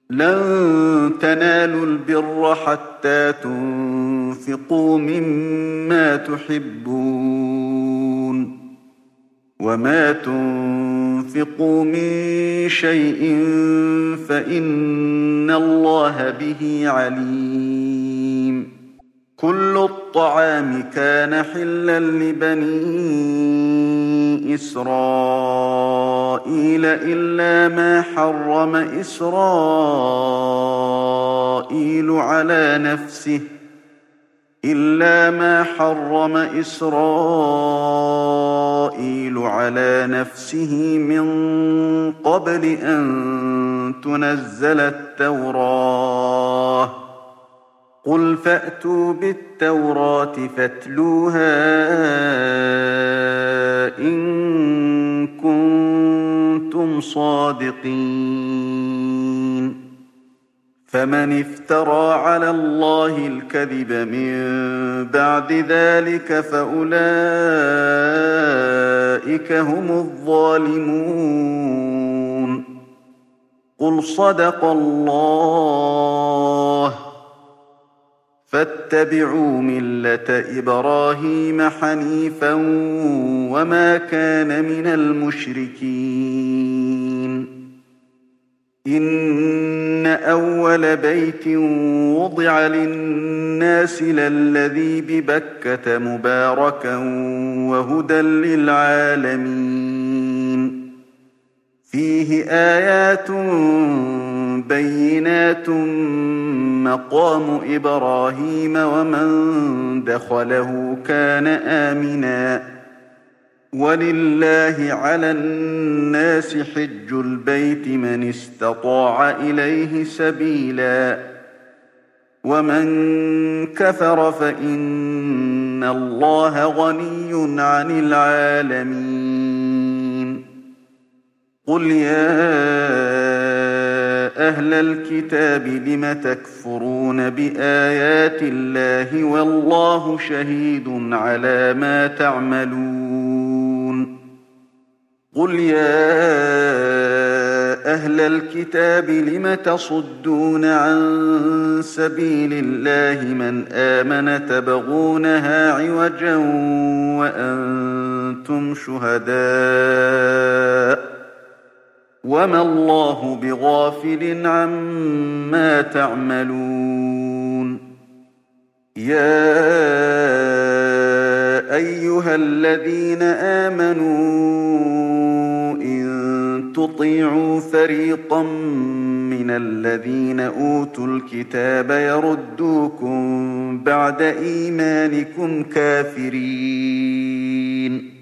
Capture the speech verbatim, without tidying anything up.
لن تنالوا البر حتى تنفقوا مما تحبون وما تنفقوا من شيء فإن الله به عليم. كل الطعام كان حلا لبني إسرائيل إلا ما حرم إسرائيل على نفسه إلا ما حرم إسرائيل على نفسه من قبل أن تنزل التوراة. قل فأتوا بالتوراة فاتلوها إن كنتم صادقين. فمن افترى على الله الكذب من بعد ذلك فأولئك هم الظالمون. قل صدق الله فاتبعوا ملة إبراهيم حنيفا وما كان من المشركين. إن أول بيت وضع للناس للذي ببكة مباركا وهدى للعالمين. فيه آيات بينات مقام إبراهيم ومن دخله كان آمنا ولله على الناس حج البيت من استطاع إليه سبيلا ومن كفر فإن الله غني عن العالمين. قل يا أهل الكتاب لم تكفرون بآيات الله والله شهيد على ما تعملون. قل يا أهل الكتاب لم تصدون عن سبيل الله من آمن تبغونها عوجا وأنتم شهداء وما الله بغافل عما تعملون. يا أيها الذين آمنوا إن تطيعوا فريقا من الذين أوتوا الكتاب يردوكم بعد إيمانكم كافرين